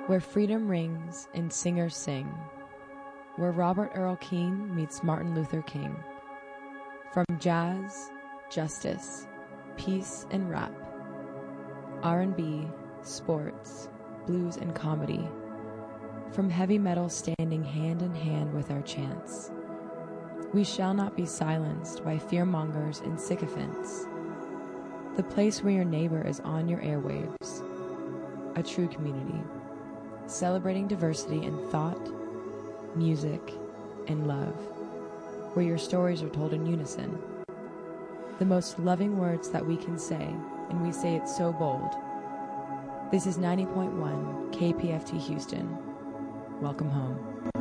Where freedom rings and singers sing, where Robert Earl Keen meets Martin Luther King. From jazz, justice, peace, and rap, R&B, sports, blues, and comedy, from heavy metal standing hand in hand with our chants, we shall not be silenced by fearmongers and sycophants. The place where your neighbor is on your airwaves, a true community, celebrating diversity in thought, music, and love, where your stories are told in unison. The most loving words that we can say, and we say it so bold. This is 90.1 KPFT Houston. Welcome home.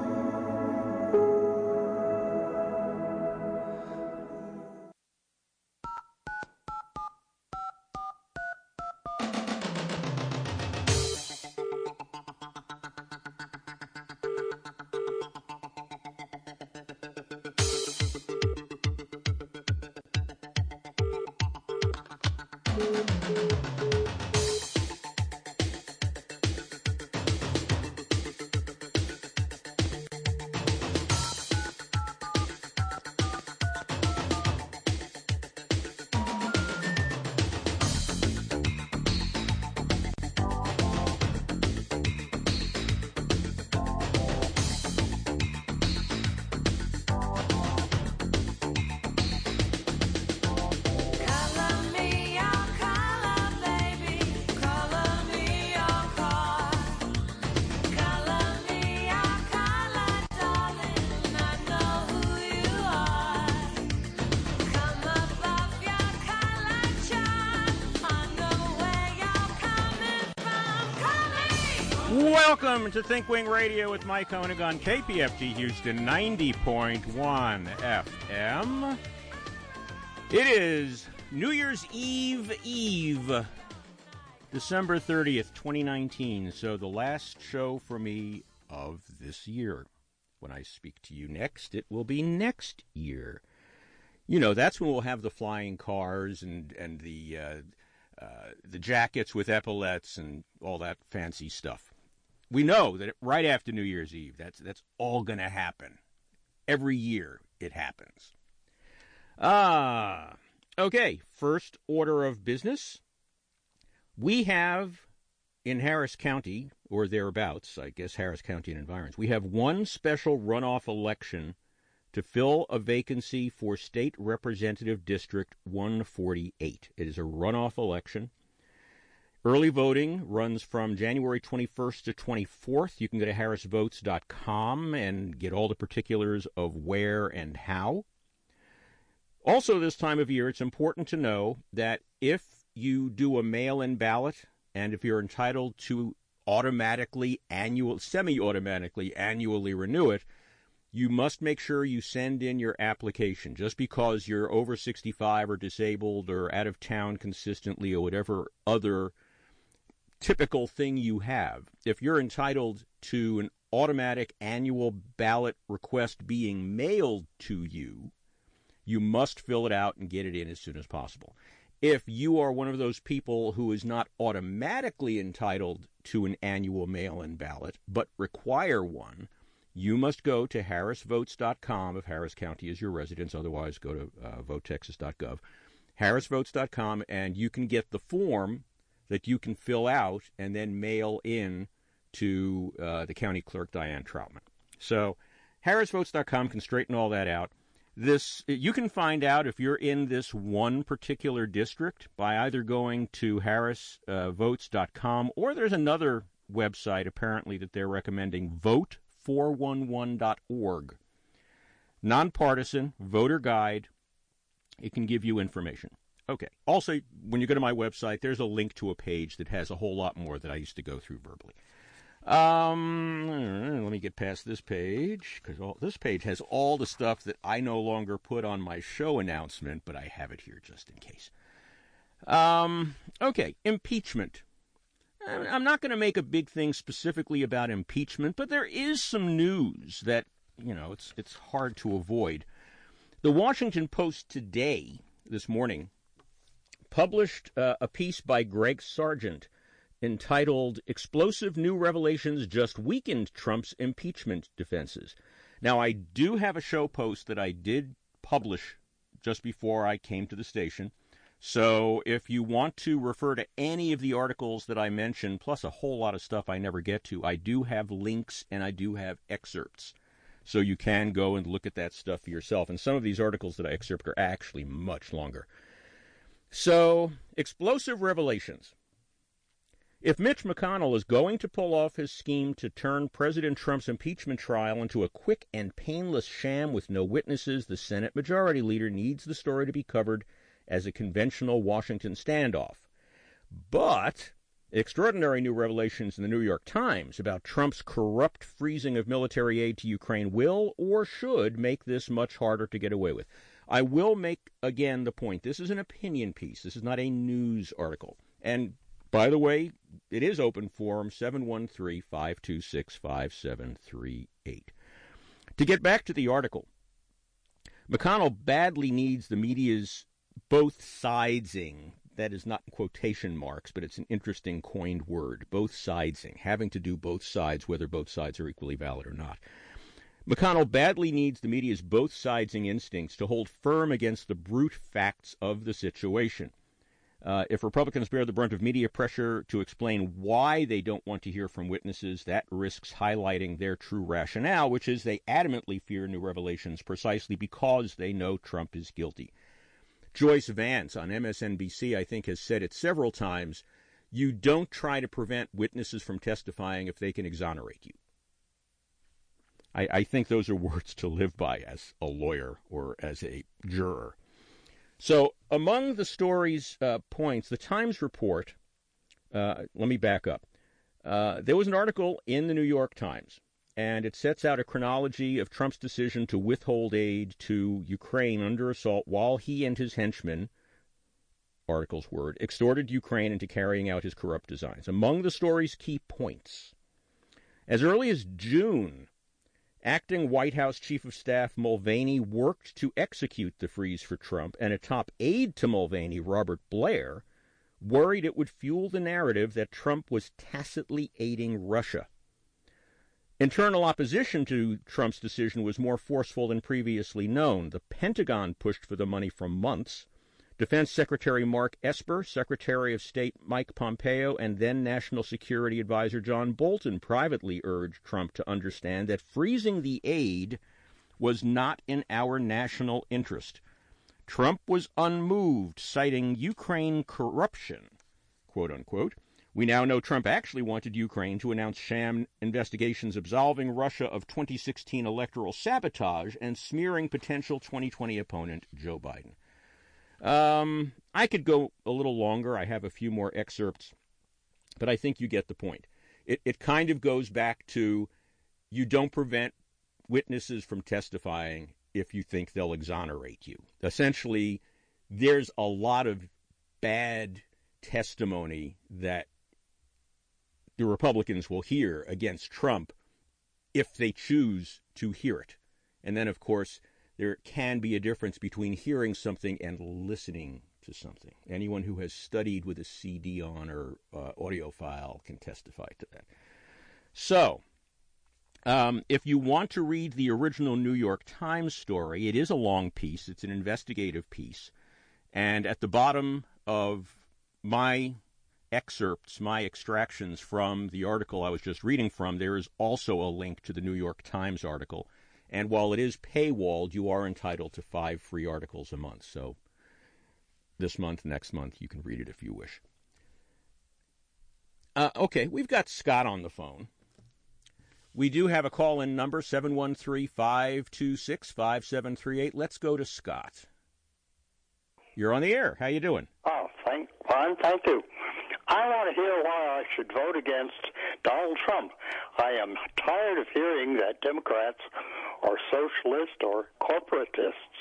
Welcome to Think Wing Radio with Mike Honig on KPFT Houston 90.1 FM. It is New Year's Eve, December 30th, 2019. So the last show for me of this year. When I speak to you next, it will be next year. You know, that's when we'll have the flying cars and the jackets with epaulets and all that fancy stuff. We know that right after New Year's Eve, that's all going to happen. Every year it happens. Okay, first order of business. We have in Harris County, or thereabouts, I guess Harris County and environs, we have one special runoff election to fill a vacancy for State Representative District 148. It is a runoff election. Early voting runs from January 21st to 24th. You can go to harrisvotes.com and get all the particulars of where and how. Also, this time of year, it's important to know that if you do a mail-in ballot and if you're entitled to semi-automatically annually renew it, you must make sure you send in your application. Just because you're over 65 or disabled or out of town consistently or whatever other typical thing you have, if you're entitled to an automatic annual ballot request being mailed to you, you must fill it out and get it in as soon as possible. If you are one of those people who is not automatically entitled to an annual mail-in ballot but require one, you must go to harrisvotes.com if Harris County is your residence. Otherwise, go to votetexas.gov, harrisvotes.com, and you can get the form that you can fill out and then mail in to the county clerk, Diane Troutman. So harrisvotes.com can straighten all that out. You can find out if you're in this one particular district by either going to harrisvotes.com or there's another website apparently that they're recommending, vote411.org. Nonpartisan voter guide. It can give you information. Okay. Also, when you go to my website, there's a link to a page that has a whole lot more that I used to go through verbally. Let me get past this page, because this page has all the stuff that I no longer put on my show announcement, but I have it here just in case. Okay, impeachment. I'm not going to make a big thing specifically about impeachment, but there is some news that, it's hard to avoid. The Washington Post today, this morning, published a piece by Greg Sargent entitled Explosive New Revelations Just Weakened Trump's Impeachment Defenses. Now, I do have a show post that I did publish just before I came to the station. So if you want to refer to any of the articles that I mentioned, plus a whole lot of stuff I never get to, I do have links and I do have excerpts. So you can go and look at that stuff for yourself. And some of these articles that I excerpt are actually much longer. So, explosive revelations. If Mitch McConnell is going to pull off his scheme to turn President Trump's impeachment trial into a quick and painless sham with no witnesses, the Senate Majority Leader needs the story to be covered as a conventional Washington standoff. But extraordinary new revelations in the New York Times about Trump's corrupt freezing of military aid to Ukraine will or should make this much harder to get away with. I will make, again, the point. This is an opinion piece. This is not a news article. And by the way, it is open forum, 713-526-5738. To get back to the article, McConnell badly needs the media's both sidesing. That is not in quotation marks, but it's an interesting coined word, both sidesing, having to do both sides, whether both sides are equally valid or not. McConnell badly needs the media's both sidesing instincts to hold firm against the brute facts of the situation. If Republicans bear the brunt of media pressure to explain why they don't want to hear from witnesses, that risks highlighting their true rationale, which is they adamantly fear new revelations precisely because they know Trump is guilty. Joyce Vance on MSNBC, I think, has said it several times. You don't try to prevent witnesses from testifying if they can exonerate you. I think those are words to live by as a lawyer or as a juror. So among the story's points, the Times report, let me back up. There was an article in the New York Times, and it sets out a chronology of Trump's decision to withhold aid to Ukraine under assault while he and his henchmen, article's word, extorted Ukraine into carrying out his corrupt designs. Among the story's key points, as early as June, acting White House Chief of Staff Mulvaney worked to execute the freeze for Trump, and a top aide to Mulvaney, Robert Blair, worried it would fuel the narrative that Trump was tacitly aiding Russia. Internal opposition to Trump's decision was more forceful than previously known. The Pentagon pushed for the money for months. Defense Secretary Mark Esper, Secretary of State Mike Pompeo, and then National Security Advisor John Bolton privately urged Trump to understand that freezing the aid was not in our national interest. Trump was unmoved, citing Ukraine corruption, quote unquote. We now know Trump actually wanted Ukraine to announce sham investigations absolving Russia of 2016 electoral sabotage and smearing potential 2020 opponent Joe Biden. I could go a little longer. I have a few more excerpts, but I think you get the point. It kind of goes back to you don't prevent witnesses from testifying if you think they'll exonerate you. Essentially, there's a lot of bad testimony that the Republicans will hear against Trump if they choose to hear it. And then, of course, there can be a difference between hearing something and listening to something. Anyone who has studied with a CD on or audio file can testify to that. So, if you want to read the original New York Times story, it is a long piece. It's an investigative piece. And at the bottom of my excerpts, my extractions from the article I was just reading from, there is also a link to the New York Times article. And while it is paywalled, you are entitled to 5 free articles a month. So this month, next month, you can read it if you wish. Okay, we've got Scott on the phone. We do have a call-in number, 713-526-5738. Let's go to Scott. You're on the air. How you doing? Oh, fine, thank you. I want to hear why I should vote against Donald Trump. I am tired of hearing that Democrats are socialist or corporatists.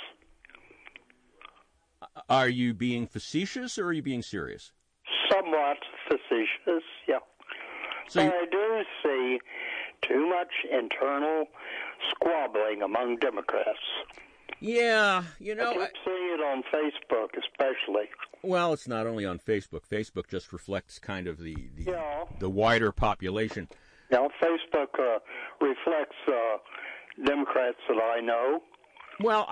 Are you being facetious or are you being serious? Somewhat facetious, yeah. So I do see too much internal squabbling among Democrats. Yeah, I keep seeing it on Facebook, especially. Well, it's not only on Facebook. Facebook just reflects kind of the wider population. Yeah, Facebook reflects Democrats that I know. Well,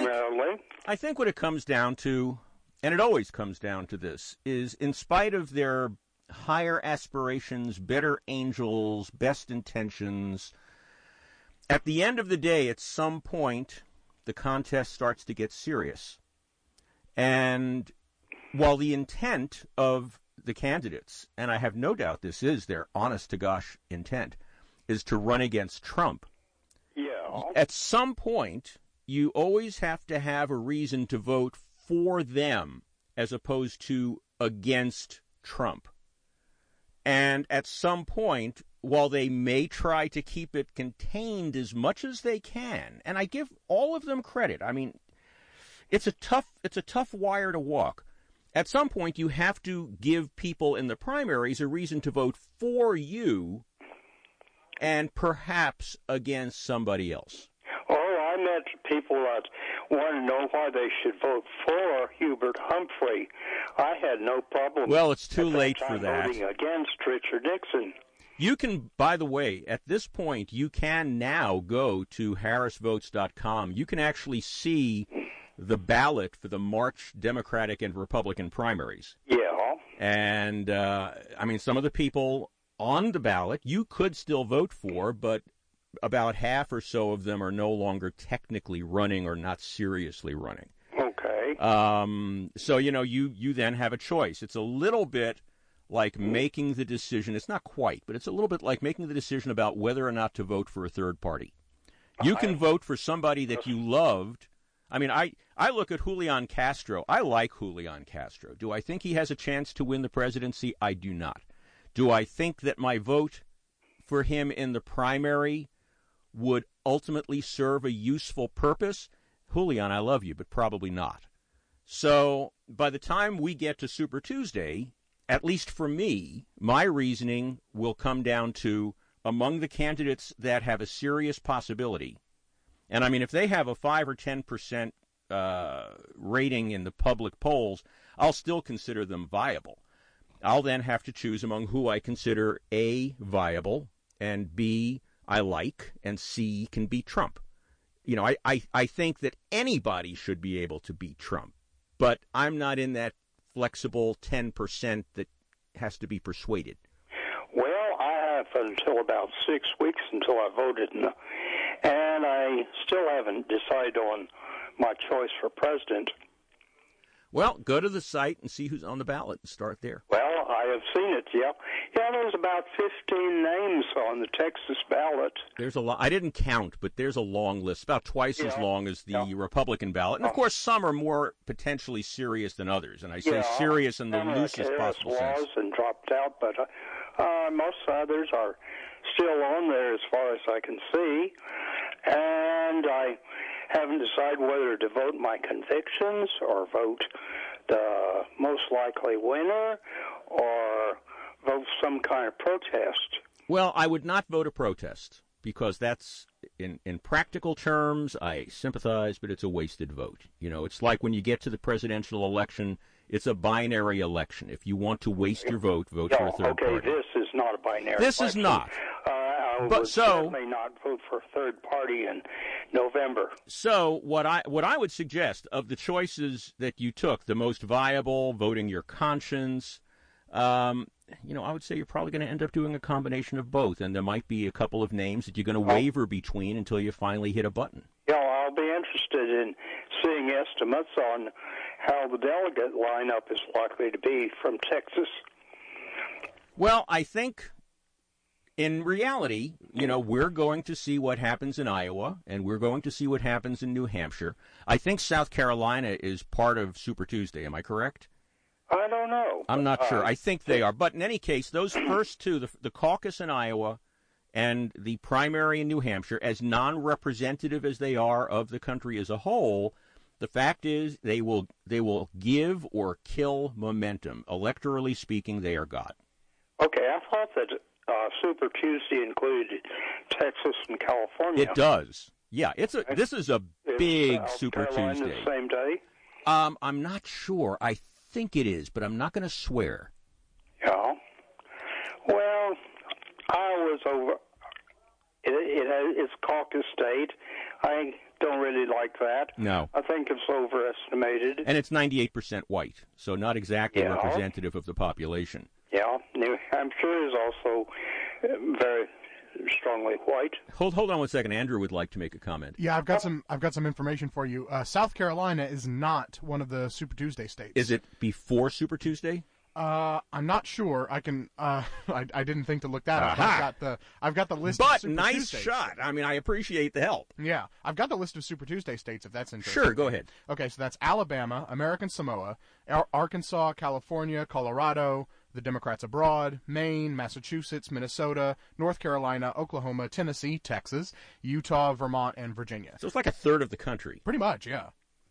I think what it comes down to, and it always comes down to this, is in spite of their higher aspirations, better angels, best intentions, at the end of the day, at some point, the contest starts to get serious. And while the intent of the candidates, and I have no doubt this is their honest-to-gosh intent, is to run against Trump, at some point, you always have to have a reason to vote for them as opposed to against Trump. And at some point, while they may try to keep it contained as much as they can, and I give all of them credit. I mean, it's a tough wire to walk. At some point, you have to give people in the primaries a reason to vote for you and perhaps against somebody else. Oh, I met people that want to know why they should vote for Hubert Humphrey. I had no problem. Well, it's too late for that. Voting against Richard Nixon. You can, by the way, at this point, you can now go to harrisvotes.com. You can actually see the ballot for the March Democratic and Republican primaries. Yeah. And, I mean, some of the people on the ballot you could still vote for, but about half or so of them are no longer technically running or not seriously running. Okay. So, you then have a choice. It's a little bit like making the decision. It's not quite, but it's a little bit like making the decision about whether or not to vote for a third party. You can vote for somebody that you loved. I mean, I look at Julian Castro. I like Julian Castro. Do I think he has a chance to win the presidency? I do not. Do I think that my vote for him in the primary would ultimately serve a useful purpose? Julian, I love you, but probably not. So by the time we get to Super Tuesday, at least for me, my reasoning will come down to among the candidates that have a serious possibility. And I mean, if they have a 5 or 10% rating in the public polls, I'll still consider them viable. I'll then have to choose among who I consider A, viable, and B, I like, and C, can beat Trump. I think that anybody should be able to beat Trump, but I'm not in that flexible 10% that has to be persuaded. Well, I have until about 6 weeks until I voted, and I still haven't decided on my choice for president. Well, go to the site and see who's on the ballot and start there. Well, I have seen it, yeah. Yeah, there's about 15 names on the Texas ballot. There's a lot. I didn't count, but there's a long list, about twice as long as the Republican ballot. And, of course, some are more potentially serious than others. And I say serious in the loosest possible sense. And dropped out, but most others are still on there as far as I can see. And I haven't decided whether to vote my convictions or vote the most likely winner or vote some kind of protest. Well, I would not vote a protest because that's, in practical terms, I sympathize, but it's a wasted vote. It's like when you get to the presidential election, it's a binary election. If you want to waste your vote, vote for a third party. Okay, this is not a binary This election. is not. I would certainly not vote for a third party in November. So what I would suggest of the choices that you took, the most viable, voting your conscience, I would say you're probably going to end up doing a combination of both, and there might be a couple of names that you're going to waver between until you finally hit a button. Yeah, I'll be interested in seeing estimates on how the delegate lineup is likely to be from Texas. Well, I think in reality, we're going to see what happens in Iowa, and we're going to see what happens in New Hampshire. I think South Carolina is part of Super Tuesday. Am I correct? I don't know. I'm not sure. I think they are. But in any case, those first two, the caucus in Iowa and the primary in New Hampshire, as non-representative as they are of the country as a whole, the fact is they will give or kill momentum. Electorally speaking, they are God. Okay, I thought that Super Tuesday included Texas and California. It does. Yeah, this is a big Super Carolina Tuesday. The same day? I'm not sure. I think it is, but I'm not going to swear. Yeah. Well, Iowa's over. It's caucus state. I don't really like that. No. I think it's overestimated. And it's 98% white, so not exactly Yeah. representative of the population. Yeah. New Hampshire is also very strongly white. Hold on 1 second. Andrew would like to make a comment. Yeah, I've got some information for you. South Carolina is not one of the Super Tuesday states. Is it before Super Tuesday? I'm not sure. I can. I didn't think to look that up. Aha. I've got the list. But of Super nice Tuesdays. shot. I mean, I appreciate the help. Yeah, I've got the list of Super Tuesday states. If that's interesting. Sure, go ahead. Okay, so that's Alabama, American Samoa, Arkansas, California, Colorado, the Democrats abroad, Maine, Massachusetts, Minnesota, North Carolina, Oklahoma, Tennessee, Texas, Utah, Vermont, and Virginia. So it's like a third of the country. Pretty much, yeah.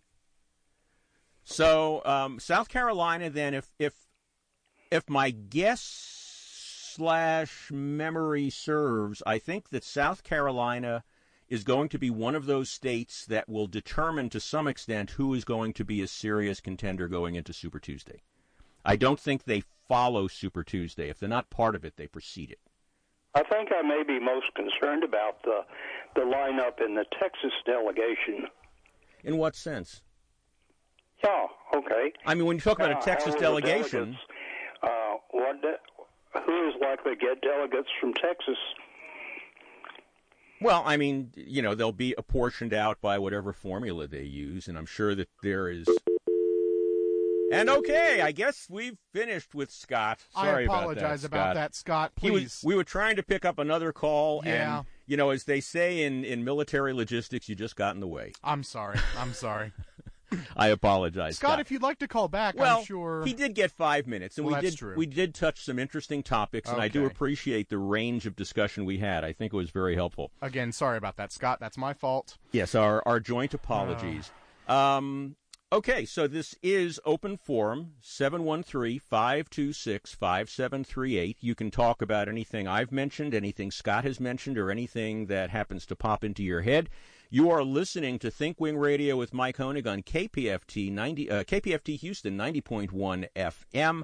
So South Carolina, then, if my guess / memory serves, I think that South Carolina is going to be one of those states that will determine to some extent who is going to be a serious contender going into Super Tuesday. I don't think they follow Super Tuesday. If they're not part of it, they precede it. I think I may be most concerned about the lineup in the Texas delegation. In what sense? Yeah, okay. I mean, when you talk about a Texas delegation... Who is likely to get delegates from Texas? Well, I mean, they'll be apportioned out by whatever formula they use, and I'm sure that there is... And okay, I guess we've finished with Scott. Sorry I apologize about that, Scott. Please. We were trying to pick up another call, yeah. And, as they say in military logistics, you just got in the way. I'm sorry. I apologize, Scott, if you'd like to call back, I'm sure... he did get 5 minutes, and we did touch some interesting topics, and I do appreciate the range of discussion we had. I think it was very helpful. Again, sorry about that, Scott. That's my fault. Yes, our joint apologies. Okay, so this is Open Forum, 713-526-5738. You can talk about anything I've mentioned, anything Scott has mentioned, or anything that happens to pop into your head. You are listening to Thinkwing Radio with Mike Honig on KPFT Houston 90.1 FM.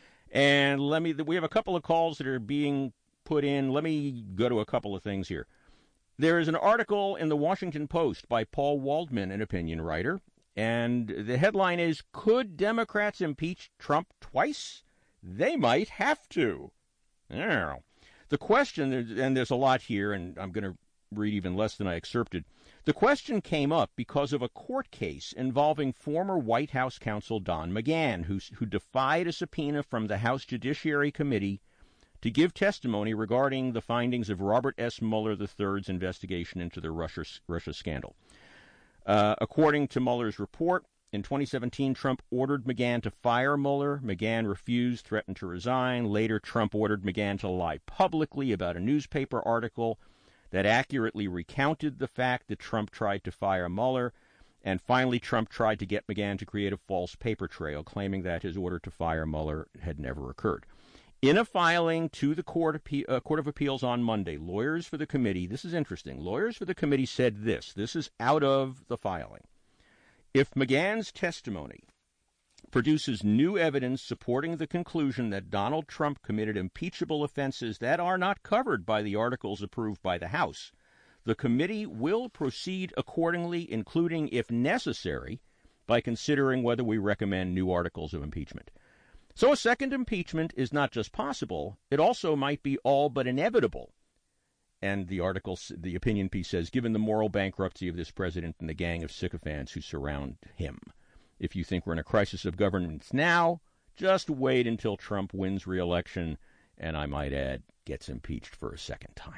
And we have a couple of calls that are being put in. Let me go to a couple of things here. There is an article in the Washington Post by Paul Waldman, an opinion writer, and the headline is, "Could Democrats impeach Trump twice? They might have to." I don't know. The question, and there's a lot here, and I'm going to read even less than I excerpted. The question came up because of a court case involving former White House counsel Don McGahn, who defied a subpoena from the House Judiciary Committee to give testimony regarding the findings of Robert S. Mueller III's investigation into the Russia scandal. According to Mueller's report, in 2017, Trump ordered McGahn to fire Mueller. McGahn refused, threatened to resign. Later, Trump ordered McGahn to lie publicly about a newspaper article that accurately recounted the fact that Trump tried to fire Mueller. And finally, Trump tried to get McGahn to create a false paper trail, claiming that his order to fire Mueller had never occurred. In a filing to the Court of Appeals on Monday, lawyers for the committee, this is interesting, lawyers for the committee said this is out of the filing. If McGahn's testimony produces new evidence supporting the conclusion that Donald Trump committed impeachable offenses that are not covered by the articles approved by the House, the committee will proceed accordingly, including, if necessary, by considering whether we recommend new articles of impeachment. So a second impeachment is not just possible, it also might be all but inevitable. And the opinion piece says, given the moral bankruptcy of this president and the gang of sycophants who surround him. If you think we're in a crisis of governance now, just wait until Trump wins re-election and, I might add, gets impeached for a second time.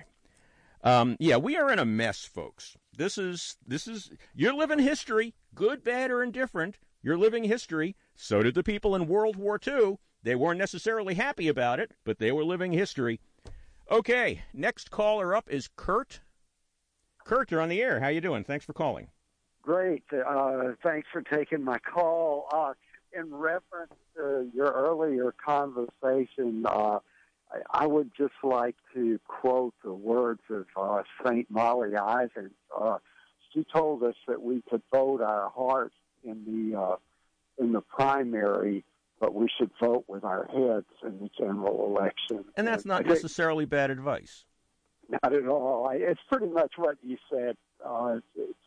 We are in a mess, folks. This is you're living history, good, bad, or indifferent. You're living history. So did the people in World War II. They weren't necessarily happy about it, but they were living history. Okay, next caller up is Kurt. Kurt, you're on the air. How you doing? Thanks for calling. Great. Thanks for taking my call. In reference to your earlier conversation, I would just like to quote the words of St. Molly Ivins. she told us that we could vote our hearts in the primary, but we should vote with our heads in the general election. And that's not necessarily bad advice. Not at all. It's pretty much what you said I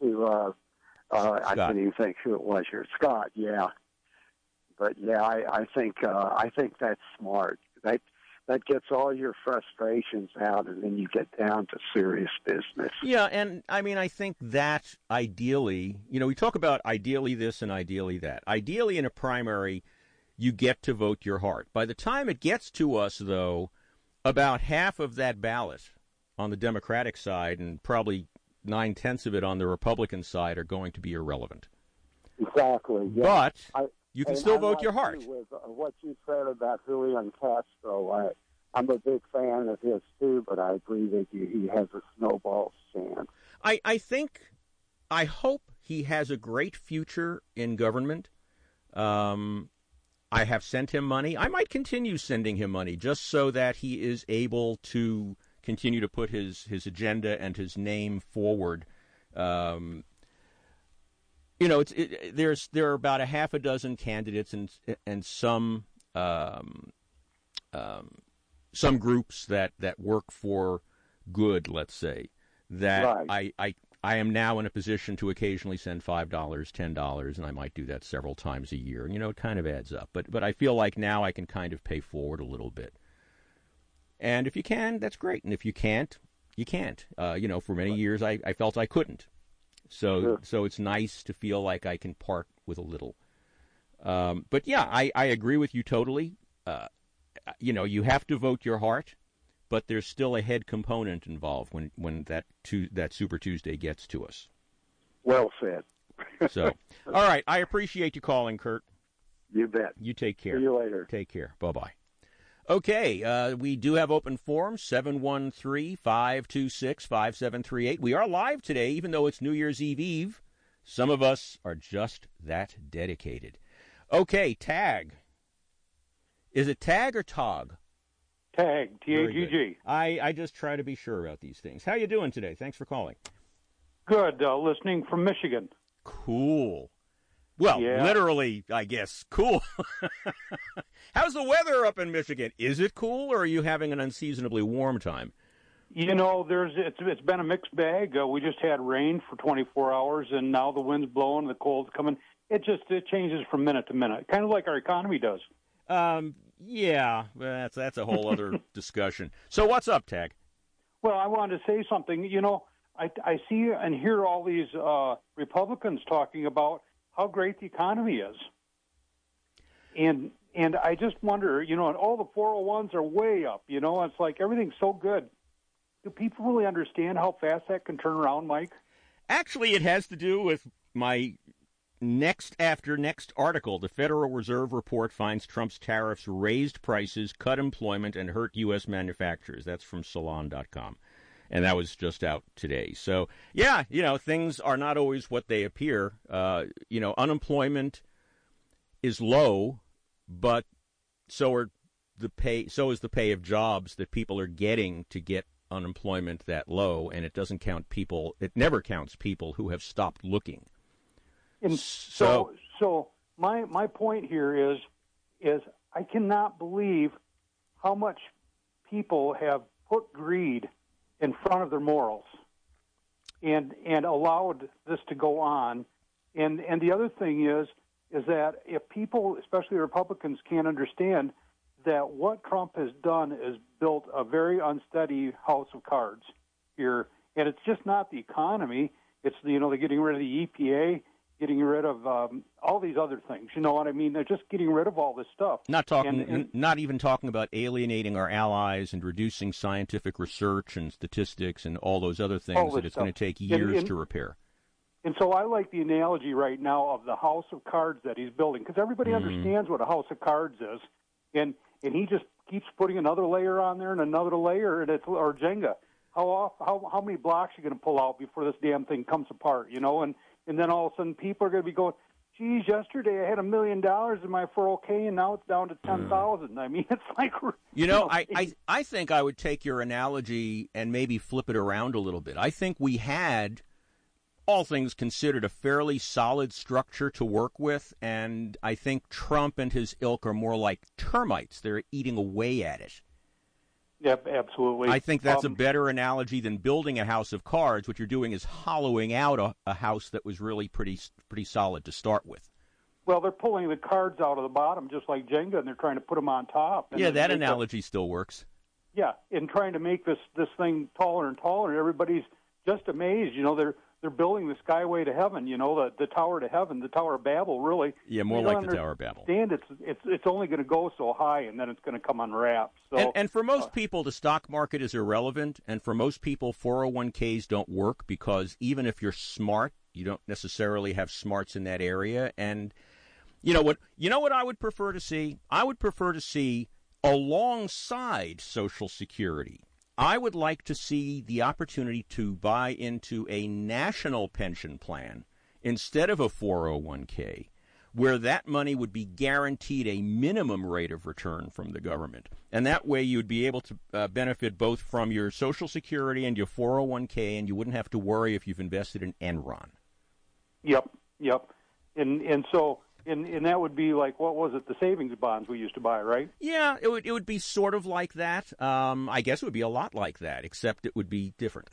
can't even think who it was here. Scott, yeah. But yeah, I think that's smart. That gets all your frustrations out, and then you get down to serious business. Yeah, and I mean, I think that ideally, we talk about ideally this and ideally that. Ideally, in a primary, you get to vote your heart. By the time it gets to us, though, about half of that ballot on the Democratic side and probably 9/10 of it on the Republican side are going to be irrelevant. Exactly. Yeah. But you can still vote your heart. With what you said about Julian Castro, I'm a big fan of his too, but I agree with you. He has a snowball chance. I hope he has a great future in government. I have sent him money. I might continue sending him money just so that he is able to continue to put his agenda and his name forward. There are about a half a dozen candidates and some groups that work for good, let's say, that right. I am now in a position to occasionally send $5, $10, and I might do that several times a year. It kind of adds up. But I feel like now I can kind of pay forward a little bit. And if you can, that's great. And if you can't, you can't. For many years I felt I couldn't. So it's nice to feel like I can part with a little. But yeah, I agree with you totally. You have to vote your heart, but there's still a head component involved when that Super Tuesday gets to us. Well said. So, all right, I appreciate you calling, Kurt. You bet. You take care. See you later. Take care. Bye-bye. Okay, we do have open forum, 713-526-5738. We are live today, even though it's New Year's Eve. Some of us are just that dedicated. Okay, Tag. Is it Tag or Tog? Tag, T-A-G-G. I just try to be sure about these things. How you doing today? Thanks for calling. Good, listening from Michigan. Cool. Well, yeah. Literally, I guess, cool. How's the weather up in Michigan? Is it cool, or are you having an unseasonably warm time? It's been a mixed bag. We just had rain for 24 hours, and now the wind's blowing, the cold's coming. It changes from minute to minute, kind of like our economy does. Yeah, that's a whole other discussion. So what's up, Tag? Well, I wanted to say something. I see and hear all these Republicans talking about how great the economy is. And I just wonder, and all the 401s are way up, it's like everything's so good. Do people really understand how fast that can turn around, Mike? Actually, it has to do with my next article. The Federal Reserve report finds Trump's tariffs raised prices, cut employment, and hurt U.S. manufacturers. That's from Salon.com. And that was just out today. So, yeah, things are not always what they appear. Unemployment is low, but so is the pay of jobs that people are getting to get unemployment that low, and it never counts people who have stopped looking. And so my point here is I cannot believe how much people have put greed in front of their morals and allowed this to go on. And the other thing is that if people, especially Republicans, can't understand that what Trump has done is built a very unsteady house of cards here. And it's just not the economy. It's, they're getting rid of the EPA, getting rid of all these other things. You know what I mean? They're just getting rid of all this stuff. Not even talking about alienating our allies and reducing scientific research and statistics and all those other things that it's going to take years to repair. And so I like the analogy right now of the house of cards that he's building, because everybody understands what a house of cards is, and he just keeps putting another layer on there and another layer, or Jenga. How many blocks are you going to pull out before this damn thing comes apart? And then all of a sudden people are going to be going, geez, yesterday I had $1 million in my 401k and now it's down to 10,000. I mean, it's like, I think I would take your analogy and maybe flip it around a little bit. I think we had all things considered, a fairly solid structure to work with, and I think Trump and his ilk are more like termites. They're eating away at it. Yep, absolutely. I think that's a better analogy than building a house of cards. What you're doing is hollowing out a house that was really pretty solid to start with. Well, they're pulling the cards out of the bottom just like Jenga, and they're trying to put them on top. Yeah, that analogy still works. Yeah, and trying to make this thing taller and taller, and everybody's just amazed. You know, they're building the Skyway to heaven. You know, the Tower to Heaven, the Tower of Babel. Really, yeah, more like the Tower of Babel. It's only going to go so high, and then it's going to come unwrapped. So, and for most people, the stock market is irrelevant, and for most people, 401ks don't work because even if you're smart, you don't necessarily have smarts in that area. And you know what I would prefer to see? I would prefer to see, alongside Social Security, I would like to see the opportunity to buy into a national pension plan instead of a 401k, where that money would be guaranteed a minimum rate of return from the government. And that way you'd be able to benefit both from your Social Security and your 401k, and you wouldn't have to worry if you've invested in Enron. Yep. And so... And that would be like, what was it, the savings bonds we used to buy, right? Yeah, it would be sort of like that. I guess it would be a lot like that, except it would be different.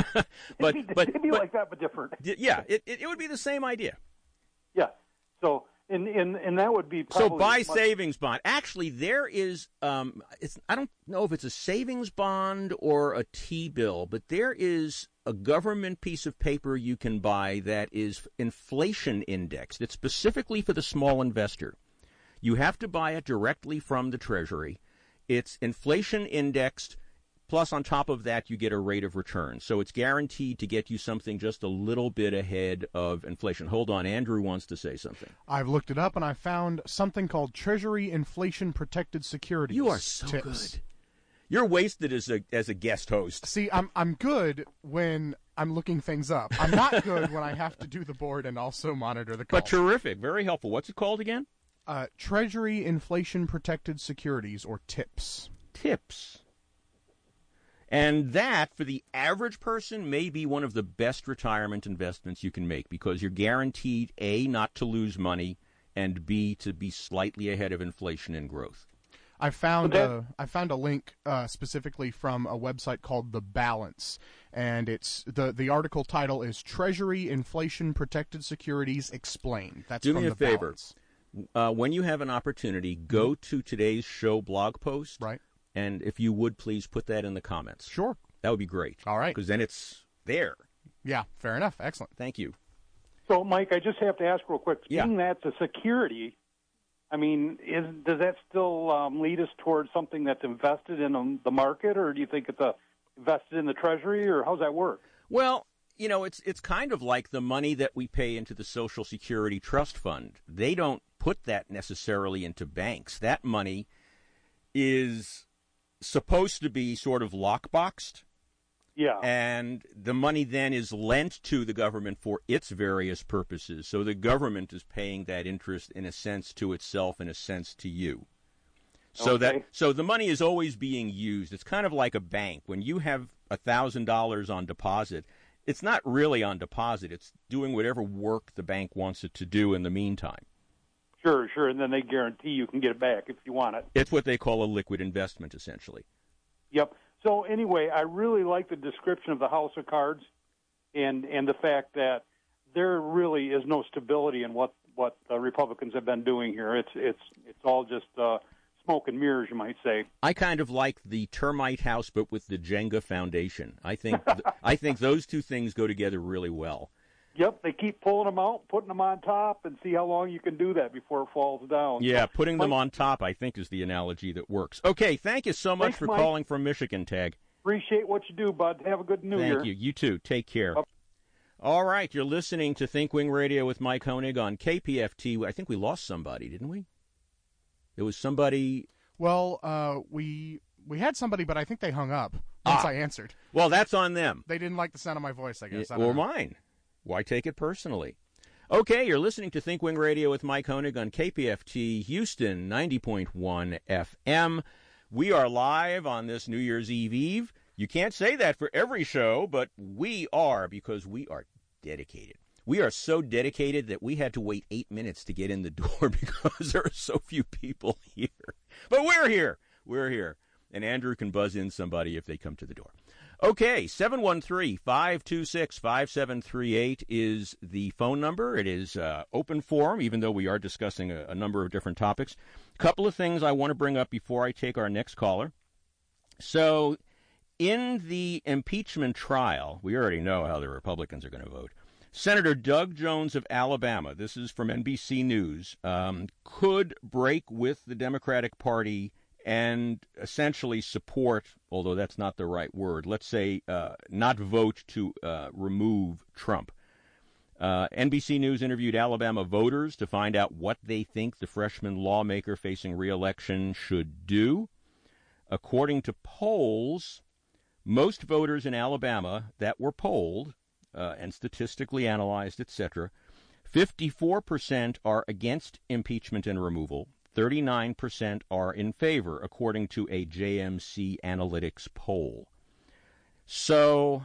It'd be like that, but different. Yeah, it would be the same idea. Yeah. So, and that would be probably... So buy savings bond. Actually, there is, I don't know if it's a savings bond or a T-bill, but there is a government piece of paper you can buy that is inflation indexed. It's specifically for the small investor. You have to buy it directly from the Treasury. It's inflation indexed, plus on top of that you get a rate of return. So it's guaranteed to get you something just a little bit ahead of inflation. Hold on, Andrew wants to say something. I've looked it up and I found something called Treasury Inflation Protected Securities. You are so good. You're wasted as a guest host. See, I'm good when I'm looking things up. I'm not good when I have to do the board and also monitor the calls. But terrific, very helpful. What's it called again? Treasury Inflation Protected Securities, or TIPS. TIPS. And that, for the average person, may be one of the best retirement investments you can make because you're guaranteed, A, not to lose money, and B, to be slightly ahead of inflation and growth. I found a link specifically from a website called The Balance, and it's the article title is Treasury Inflation Protected Securities Explained. That's Do from me a The favor. Balance. When you have an opportunity, go to today's show blog post. Right. And if you would, please put that in the comments. Sure. That would be great. All right. Because then it's there. Yeah, fair enough. Excellent. Thank you. So, Mike, I just have to ask real quick. Being that's a security, I mean, does that still lead us towards something that's invested in the market, or do you think it's invested in the Treasury, or how's that work? Well, you know, it's kind of like the money that we pay into the Social Security Trust Fund. They don't put that necessarily into banks. That money is supposed to be sort of lockboxed. Yeah. And the money then is lent to the government for its various purposes. So the government is paying that interest in a sense to itself, in a sense to you. So so the money is always being used. It's kind of like a bank. When you have $1,000 on deposit, it's not really on deposit. It's doing whatever work the bank wants it to do in the meantime. Sure, and then they guarantee you can get it back if you want it. It's what they call a liquid investment, essentially. Yep. So anyway, I really like the description of the House of Cards and the fact that there really is no stability in what the Republicans have been doing here. It's all just smoke and mirrors, you might say. I kind of like the termite house, but with the Jenga foundation. I think those two things go together really well. Yep, they keep pulling them out, putting them on top, and see how long you can do that before it falls down. Yeah, putting them on top, I think, is the analogy that works. Okay, thank you so much for calling from Michigan, Tag. Appreciate what you do, bud. Have a good New Year. Thank you. You too. Take care. All right, you're listening to Think Wing Radio with Mike Honig on KPFT. I think we lost somebody, didn't we? There was somebody... Well, we had somebody, but I think they hung up once I answered. Well, that's on them. They didn't like the sound of my voice, I guess. Or mine. Why take it personally? Okay, you're listening to Think Wing Radio with Mike Honig on KPFT Houston 90.1 FM. We are live on this New Year's Eve. You can't say that for every show, but we are, because we are dedicated. We are so dedicated that we had to wait 8 minutes to get in the door because there are so few people here. But we're here. We're here. And Andrew can buzz in somebody if they come to the door. Okay, 713-526-5738 is the phone number. It is open forum, even though we are discussing a number of different topics. A couple of things I want to bring up before I take our next caller. So, in the impeachment trial, we already know how the Republicans are going to vote. Senator Doug Jones of Alabama, this is from NBC News, could break with the Democratic Party and essentially support, although that's not the right word, let's say not vote to remove Trump. NBC News interviewed Alabama voters to find out what they think the freshman lawmaker facing re-election should do. According to polls, most voters in Alabama that were polled and statistically analyzed, etc., 54% are against impeachment and removal. 39% are in favor, according to a JMC Analytics poll. So,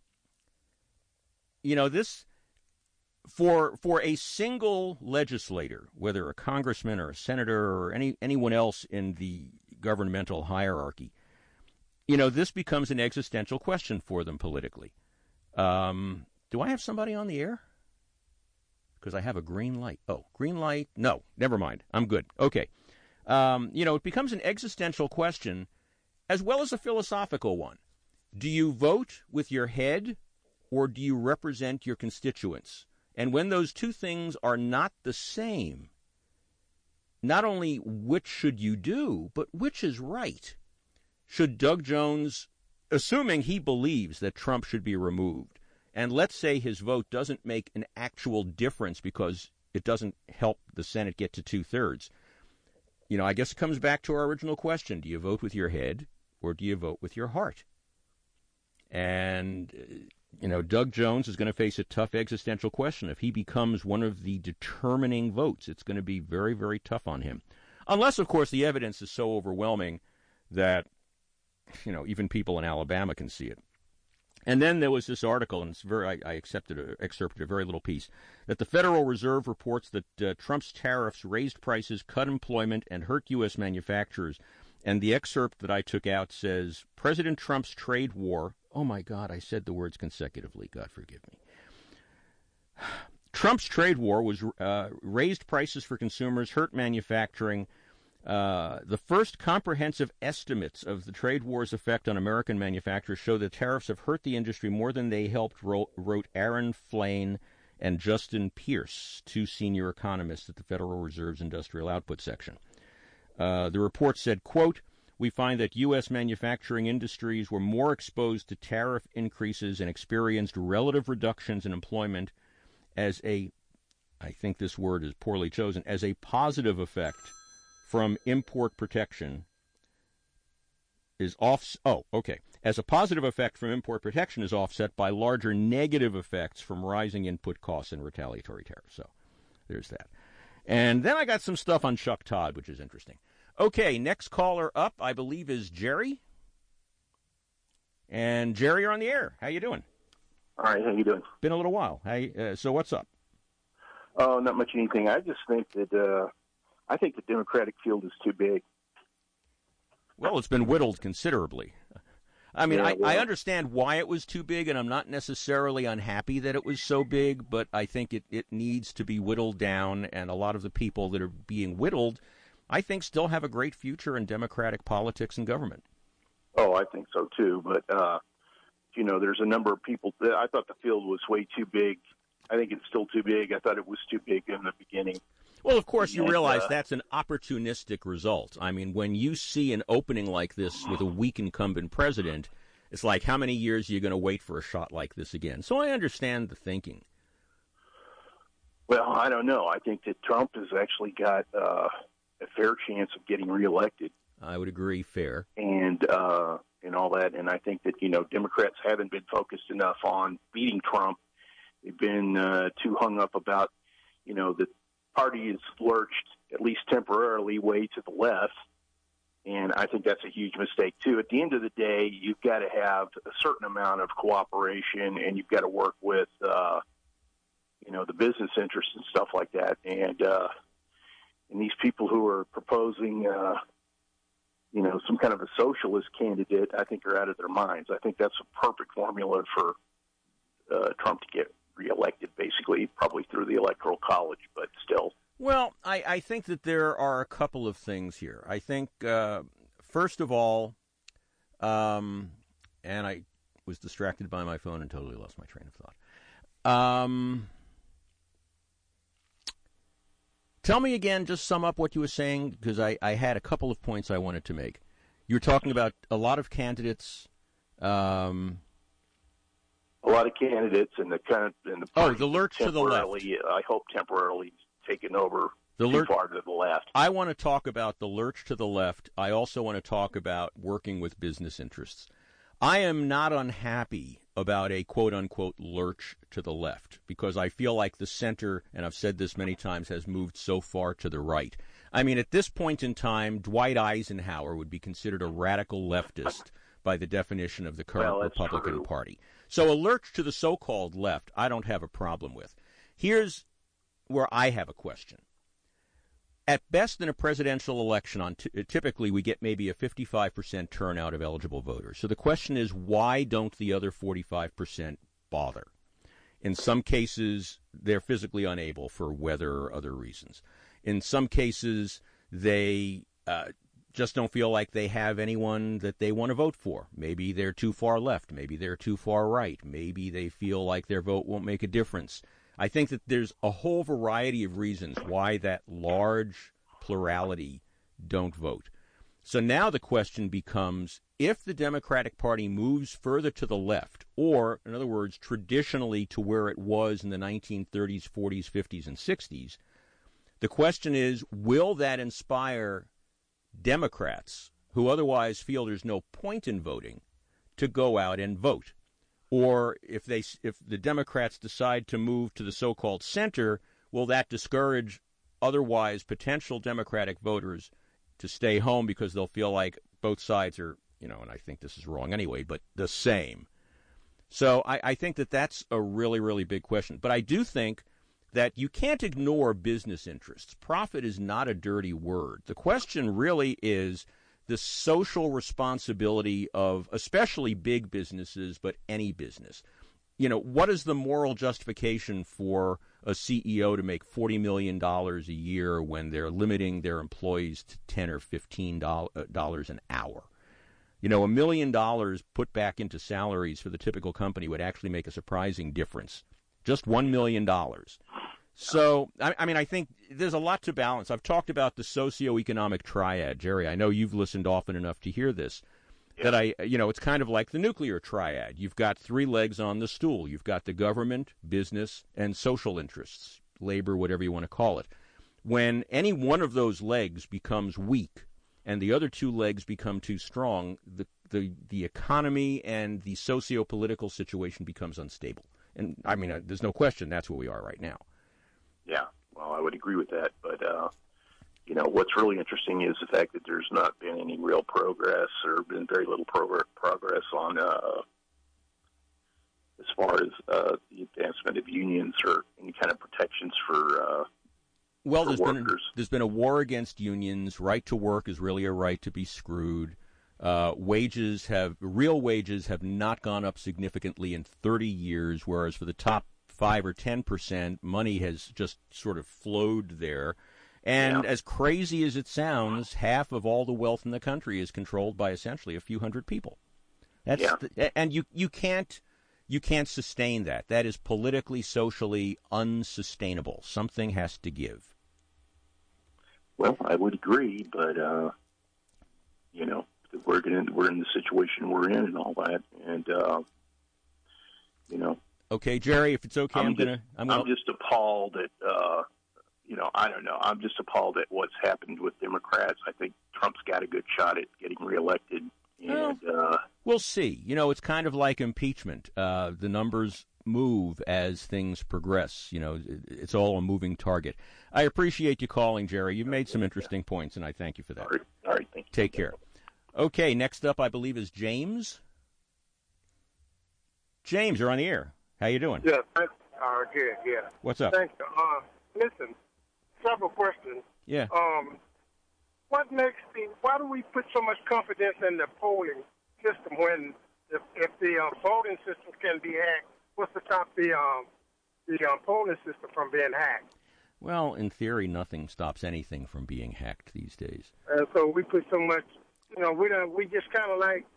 this, for a single legislator, whether a congressman or a senator or anyone else in the governmental hierarchy, this becomes an existential question for them politically. Do I have somebody on the air? Because I have a green light. Oh, green light? No, never mind. I'm good. Okay. It becomes an existential question as well as a philosophical one. Do you vote with your head or do you represent your constituents? And when those two things are not the same, not only which should you do, but which is right? Should Doug Jones, assuming he believes that Trump should be removed, and let's say his vote doesn't make an actual difference because it doesn't help the Senate get to 2/3. I guess it comes back to our original question. Do you vote with your head or do you vote with your heart? And, Doug Jones is going to face a tough existential question. If he becomes one of the determining votes, it's going to be very, very tough on him. Unless, of course, the evidence is so overwhelming that, even people in Alabama can see it. And then there was this article, and I excerpted a very little piece, that the Federal Reserve reports that Trump's tariffs raised prices, cut employment, and hurt U.S. manufacturers. And the excerpt that I took out says, President Trump's trade war, oh my God, I said the words consecutively, God forgive me. Trump's trade war was raised prices for consumers, hurt manufacturing. The first comprehensive estimates of the trade war's effect on American manufacturers show that tariffs have hurt the industry more than they helped, wrote Aaron Flane and Justin Pierce, two senior economists at the Federal Reserve's Industrial Output section. The report said, quote, we find that U.S. manufacturing industries were more exposed to tariff increases and experienced relative reductions in employment as a, I think this word is poorly chosen, as a positive effect from import protection is as a positive effect from import protection is offset by larger negative effects from rising input costs and retaliatory tariffs. So there's that. And then I got some stuff on Chuck Todd, which is interesting. Okay, next caller up, I believe, is Jerry. And Jerry, you're on the air. How you doing? All right, how you doing? Been a little while. So what's up? Oh, not much anything. I just think that I think the Democratic field is too big. Well, it's been whittled considerably. I mean, I understand why it was too big, and I'm not necessarily unhappy that it was so big, but I think it needs to be whittled down, and a lot of the people that are being whittled, I think, still have a great future in Democratic politics and government. Oh, I think so, too. But, there's a number of people. I thought the field was way too big. I think it's still too big. I thought it was too big in the beginning. Well, of course, you realize that's an opportunistic result. I mean, when you see an opening like this with a weak incumbent president, it's like, how many years are you going to wait for a shot like this again? So I understand the thinking. Well, I don't know. I think that Trump has actually got a fair chance of getting reelected. I would agree, fair. And all that. And I think that, Democrats haven't been focused enough on beating Trump. They've been too hung up about, the party is lurched, at least temporarily, way to the left. And I think that's a huge mistake, too. At the end of the day, you've got to have a certain amount of cooperation, and you've got to work with the business interests and stuff like that. And these people who are proposing, some kind of a socialist candidate, I think are out of their minds. I think that's a perfect formula for Trump to get reelected, basically, probably through the Electoral College, but still. Well, I think that there are a couple of things here. I think, first of all, and I was distracted by my phone and totally lost my train of thought. Tell me again, just sum up what you were saying, because I had a couple of points I wanted to make. You were talking about a lot of candidates. A lot of candidates and the lurch to the left. I hope temporarily taken over too far to the left. I want to talk about the lurch to the left. I also want to talk about working with business interests. I am not unhappy about a quote-unquote lurch to the left because I feel like the center, and I've said this many times, has moved so far to the right. I mean, at this point in time, Dwight Eisenhower would be considered a radical leftist by the definition of the current Republican Party. So a lurch to the so-called left, I don't have a problem with. Here's where I have a question. At best, in a presidential election, typically we get maybe a 55% turnout of eligible voters. So the question is, why don't the other 45% bother? In some cases, they're physically unable for weather or other reasons. In some cases, they just don't feel like they have anyone that they want to vote for. Maybe they're too far left. Maybe they're too far right. Maybe they feel like their vote won't make a difference. I think that there's a whole variety of reasons why that large plurality don't vote. So now the question becomes, if the Democratic Party moves further to the left, or, in other words, traditionally to where it was in the 1930s, 40s, 50s, and 60s, the question is, will that inspire Democrats, who otherwise feel there's no point in voting, to go out and vote? Or if the Democrats decide to move to the so-called center, will that discourage otherwise potential Democratic voters to stay home because they'll feel like both sides are, and I think this is wrong anyway, but the same. So I think that that's a really, really big question. But I do think that you can't ignore business interests. Profit is not a dirty word. The question really is the social responsibility of especially big businesses, but any business. What is the moral justification for a CEO to make $40 million a year when they're limiting their employees to $10 or $15 an hour? $1 million put back into salaries for the typical company would actually make a surprising difference. Just $1 million. So, I think there's a lot to balance. I've talked about the socioeconomic triad. Jerry, I know you've listened often enough to hear this. Yeah. That it's kind of like the nuclear triad. You've got three legs on the stool. You've got the government, business, and social interests, labor, whatever you want to call it. When any one of those legs becomes weak and the other two legs become too strong, the economy and the socio-political situation becomes unstable. And, there's no question that's where we are right now. Yeah, well, I would agree with that. But, what's really interesting is the fact that there's not been any real progress or been very little progress on as far as the advancement of unions or any kind of protections for workers. There's been a war against unions. Right to work is really a right to be screwed. Real wages have not gone up significantly in 30 years, whereas for the top 5 or 10%, money has just sort of flowed there. And as crazy as it sounds, half of all the wealth in the country is controlled by essentially a few hundred people. And you can't sustain that. That is politically, socially unsustainable. Something has to give. Well, I would agree, but we're in the situation we're in and all that, and Okay, Jerry, if it's okay, I'm just appalled at I don't know. I'm just appalled at what's happened with Democrats. I think Trump's got a good shot at getting reelected. And we'll see. It's kind of like impeachment. The numbers move as things progress. It's all a moving target. I appreciate you calling, Jerry. You've made some interesting points, and I thank you for that. All right, thank you. Take care. Okay, next up, I believe, is James. James, you're on the air. How you doing? Yeah, Good, yeah. What's up? Thank you. Listen, several questions. Yeah. Why do we put so much confidence in the polling system when if the voting system can be hacked, what's to stop the polling system from being hacked? Well, in theory, nothing stops anything from being hacked these days. So we put so much, we just kind of like,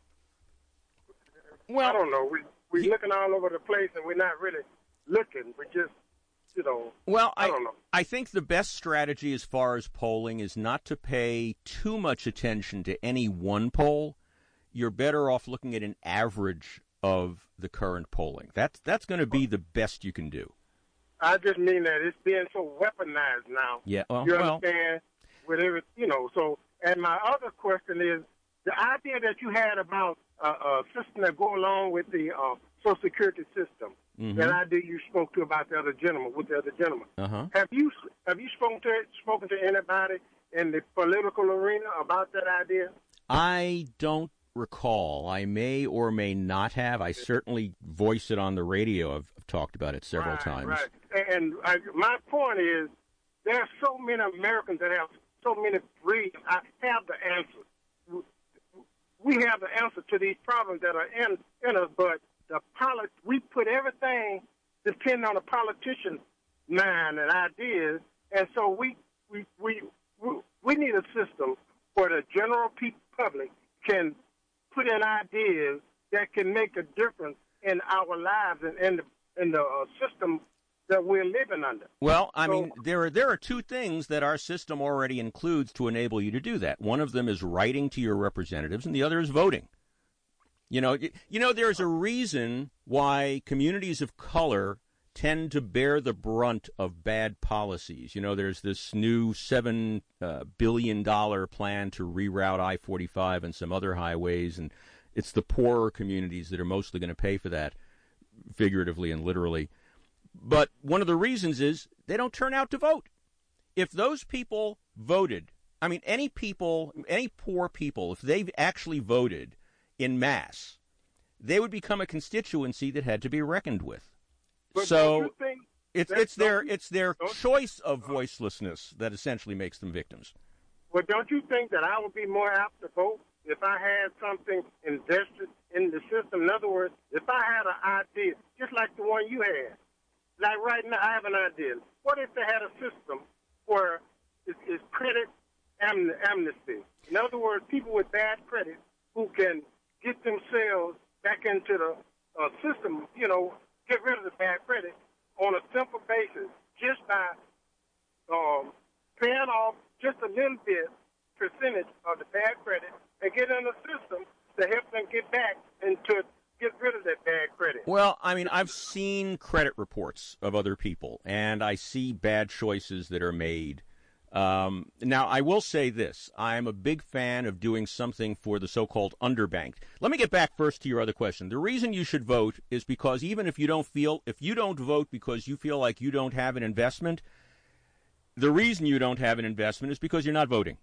well, I don't know, we're looking all over the place and we're not really looking. We're just, Well, I don't know. I think the best strategy as far as polling is not to pay too much attention to any one poll. You're better off looking at an average of the current polling. That's going to be the best you can do. I just mean that it's being so weaponized now. Yeah, you understand? With every, So, and my other question is the idea that you had about a system that go along with the Social Security system. Mm-hmm. That idea you spoke to about the other gentleman with the other gentleman. Uh-huh. Have you spoken to anybody in the political arena about that idea? I don't recall. I may or may not have. I certainly voiced it on the radio. I've talked about it several times. Right. And my point is, there are so many Americans that have so many dreams. I have the answer. We have the answer to these problems that are in us, but we put everything depending on the politician's mind and ideas, and so we need a system where the general public can put in ideas that can make a difference in our lives and in the system that we're living under. Well, I mean, there are two things that our system already includes to enable you to do that. One of them is writing to your representatives, and the other is voting. There's a reason why communities of color tend to bear the brunt of bad policies. There's this new $7 billion plan to reroute I-45 and some other highways, and it's the poorer communities that are mostly going to pay for that, figuratively and literally. But one of the reasons is they don't turn out to vote. If those people voted, any poor people, if they've actually voted in mass, they would become a constituency that had to be reckoned with. But so it's their choice of voicelessness that essentially makes them victims. Well, don't you think that I would be more apt to vote if I had something invested in the system? In other words, if I had an idea, just like the one you had, like right now I have an idea. What if they had a system where it's credit amnesty? In other words, people with bad credit who can get themselves back into the system, get rid of the bad credit on a simple basis just by paying off just a little bit percentage of the bad credit and get in the system to help them get back and to get rid of that bad credit. Well, I've seen credit reports of other people, and I see bad choices that are made. Now, I will say this. I'm a big fan of doing something for the so-called underbanked. Let me get back first to your other question. The reason you should vote is because even if you don't vote because you feel like you don't have an investment, the reason you don't have an investment is because you're not voting.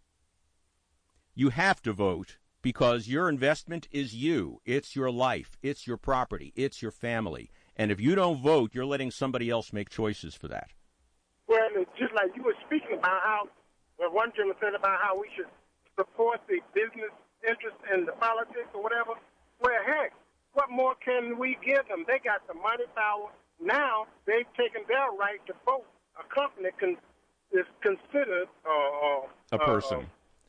You have to vote because your investment is you. It's your life. It's your property. It's your family. And if you don't vote, you're letting somebody else make choices for that. Well, just like you were speaking about how, one gentleman said about how we should support the business interest in the politics or whatever. Well, heck, what more can we give them? They got the money power. Now they've taken their right to vote. A company is considered a person.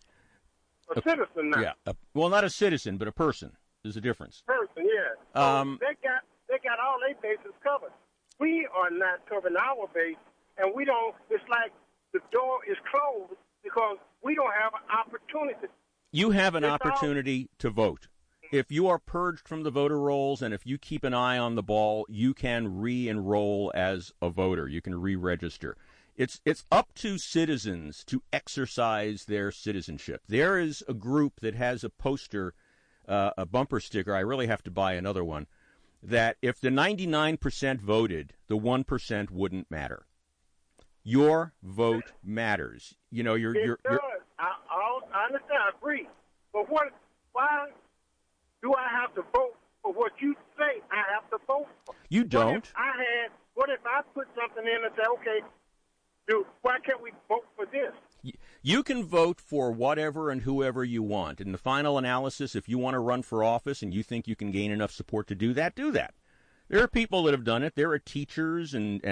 A citizen now. Yeah. Well, not a citizen, but a person. There's a difference. Person, yeah. So they got all their bases covered. We are not covering our base. And we don't, it's like the door is closed because we don't have an opportunity. You have an opportunity to vote. If you are purged from the voter rolls and if you keep an eye on the ball, you can re-enroll as a voter. You can re-register. It's up to citizens to exercise their citizenship. There is a group that has a poster, a bumper sticker. I really have to buy another one, that if the 99% voted, the 1% wouldn't matter. Your vote matters. It does. I understand. I agree. But why do I have to vote for what you say I have to vote for? You don't. What if I put something in and say, okay, why can't we vote for this? You can vote for whatever and whoever you want. In the final analysis, if you want to run for office and you think you can gain enough support to do that, do that. There are people that have done it. There are teachers and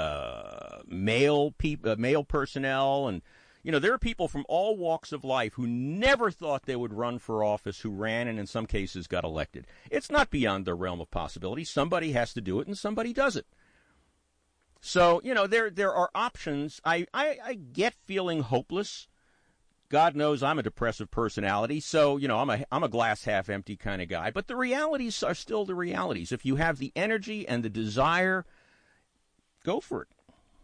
male personnel, and there are people from all walks of life who never thought they would run for office, who ran and in some cases got elected. It's not beyond the realm of possibility. Somebody has to do it, and somebody does it. So, there are options. I get feeling hopeless. God knows I'm a depressive personality, so, I'm a glass half empty kind of guy. But the realities are still the realities. If you have the energy and the desire, go for it.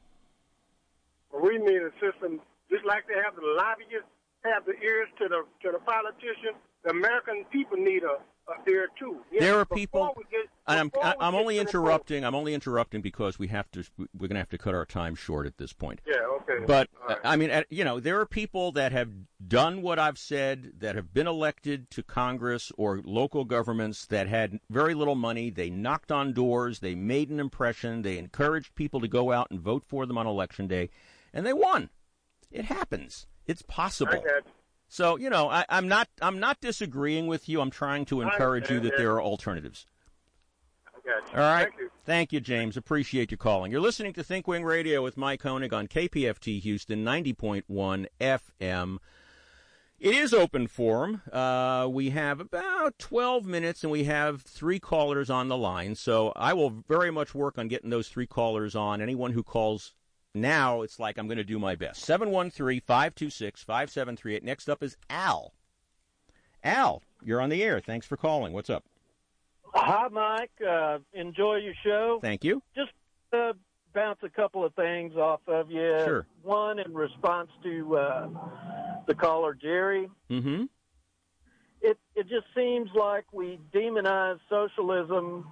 Well, we need a system just like they have the lobbyists have the ears to the politicians. The American people need a ear too. Yes, there are people, and I'm only interrupting. I'm only interrupting because we're going to have to cut our time short at this point. Yeah, okay. But right. I mean, there are people that have done what I've said, that have been elected to Congress or local governments that had very little money. They knocked on doors. They made an impression. They encouraged people to go out and vote for them on Election Day, and they won. It happens. It's possible. So, I'm not disagreeing with you. I'm trying to encourage you that there are alternatives. All right. Thank you, James. Appreciate you calling. You're listening to Think Wing Radio with Mike Koenig on KPFT Houston 90.1 FM. It is open forum. We have about 12 minutes, and we have 3 callers on the line. So I will very much work on getting those 3 callers on. Anyone who calls now, it's like I'm going to do my best. 713-526-5738. Next up is Al. Al, you're on the air. Thanks for calling. What's up? Hi, Mike. Enjoy your show. Thank you. Just bounce a couple of things off of you. Sure. One, in response to the caller, Jerry. Mm-hmm. It just seems like we demonize socialism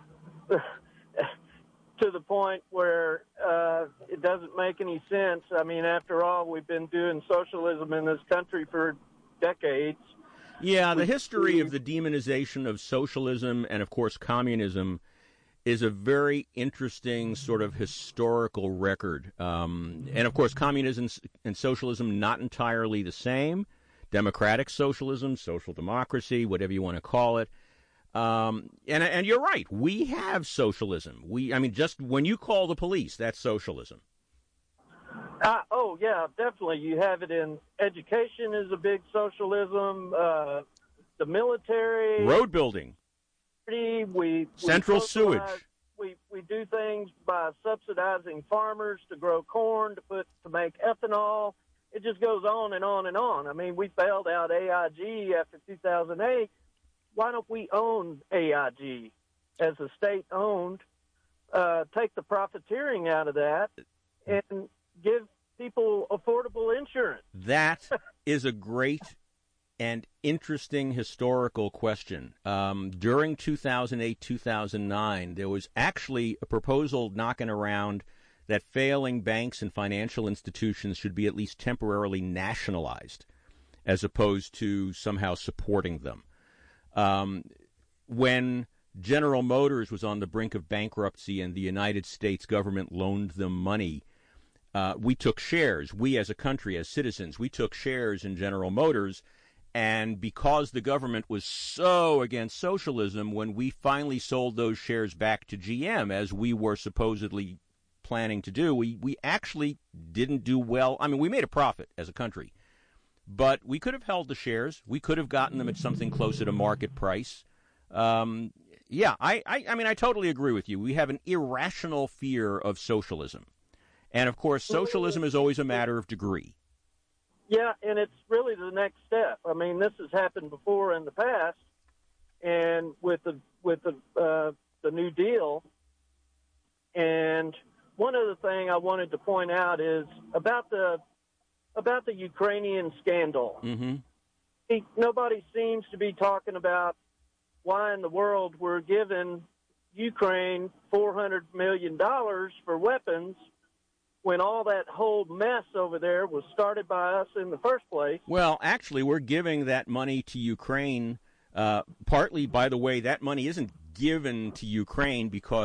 to the point where it doesn't make any sense. I mean, after all, we've been doing socialism in this country for decades. Yeah, the history of the demonization of socialism and, of course, communism is a very interesting sort of historical record. And, of course, communism and socialism not entirely the same. Democratic socialism, social democracy, whatever you want to call it. And you're right. We have socialism. Just when you call the police, that's socialism. Oh, yeah, definitely. You have it in education is a big socialism. The military. Road building. Central sewage. We do things by subsidizing farmers to grow corn, to make ethanol. It just goes on and on and on. I mean, we bailed out AIG after 2008. Why don't we own AIG as a state-owned, take the profiteering out of that, and give people affordable insurance? That is a great and interesting historical question. During 2008-2009, there was actually a proposal knocking around that failing banks and financial institutions should be at least temporarily nationalized, as opposed to somehow supporting them. When General Motors was on the brink of bankruptcy and the United States government loaned them money, we took shares. We as a country, as citizens, we took shares in General Motors. And because the government was so against socialism, when we finally sold those shares back to GM, as we were supposedly planning to do, we actually didn't do well. I mean, we made a profit as a country. But we could have held the shares. We could have gotten them at something closer to market price. I totally agree with you. We have an irrational fear of socialism. And, of course, socialism is always a matter of degree. Yeah, and it's really the next step. I mean, this has happened before in the past, and with the New Deal. And one other thing I wanted to point out is about the Ukrainian scandal. Mm-hmm. Nobody seems to be talking about why in the world we're giving Ukraine $400 million for weapons when all that whole mess over there was started by us in the first place. Well, actually, we're giving that money to Ukraine, partly, by the way, that money isn't given to Ukraine because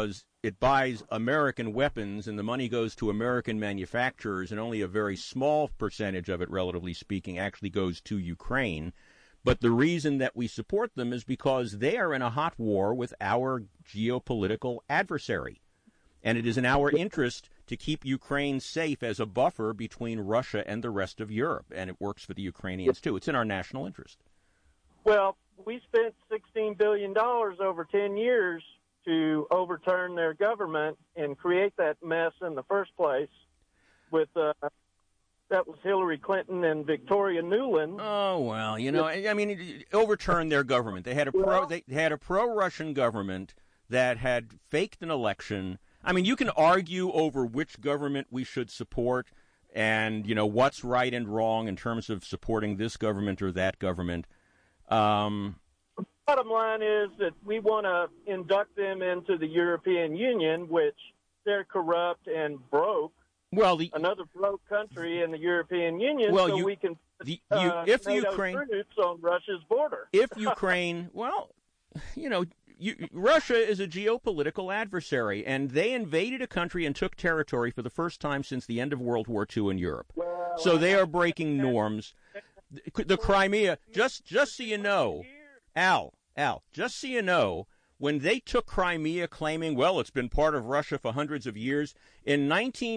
it buys American weapons, and the money goes to American manufacturers, and only a very small percentage of it, relatively speaking, actually goes to Ukraine. But the reason that we support them is because they are in a hot war with our geopolitical adversary. And it is in our interest to keep Ukraine safe as a buffer between Russia and the rest of Europe. And it works for the Ukrainians, too. It's in our national interest. Well, we spent $16 billion over 10 years to overturn their government and create that mess in the first place with that was Hillary Clinton and Victoria Nuland. Oh, well, I mean, overturn their government. They had a pro-Russian government that had faked an election. I mean, you can argue over which government we should support and, what's right and wrong in terms of supporting this government or that government. Bottom line is that we want to induct them into the European Union, which they're corrupt and broke. Well, another broke country in the European Union, we can put NATO troops on Russia's border. If Ukraine, Russia is a geopolitical adversary, and they invaded a country and took territory for the first time since the end of World War II in Europe. So they are breaking norms. The Crimea, just so you know, Al, just so you know, when they took Crimea claiming, well, it's been part of Russia for hundreds of years, in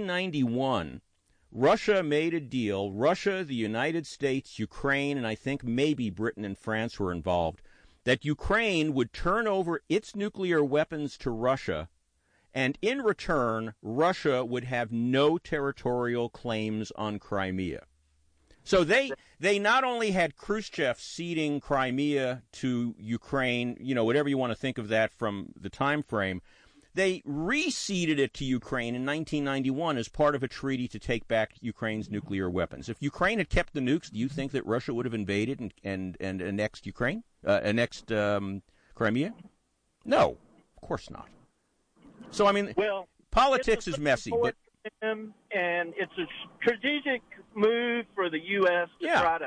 1991, Russia made a deal. Russia, the United States, Ukraine, and I think maybe Britain and France were involved, that Ukraine would turn over its nuclear weapons to Russia, and in return, Russia would have no territorial claims on Crimea. So they not only had Khrushchev ceding Crimea to Ukraine, whatever you want to think of that from the time frame, they re-ceded it to Ukraine in 1991 as part of a treaty to take back Ukraine's nuclear weapons. If Ukraine had kept the nukes, do you think that Russia would have invaded and annexed Ukraine, annexed Crimea? No, of course not. So, I mean, politics is messy, but... And it's a strategic move for the U.S. to